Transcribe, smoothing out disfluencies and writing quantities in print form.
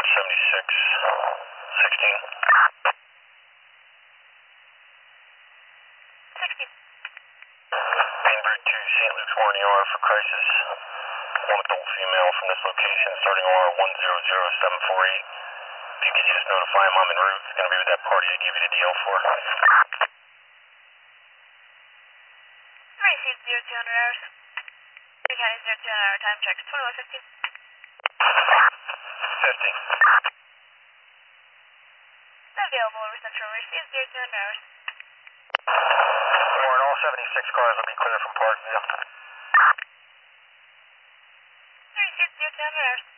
7616. 60. Main route to St. Luke's Warning OR for crisis. One adult female from this location, starting OR 100748. If you could just notify him I'm en route, it's going to be with that party I gave you the DL for. Received 0200 hours. Three County 0200 hour time check. 2150. 50. Available over Central. Received 0200 hours. Warren, all 76 cars will be clear from Parkview. Received 0200 hours.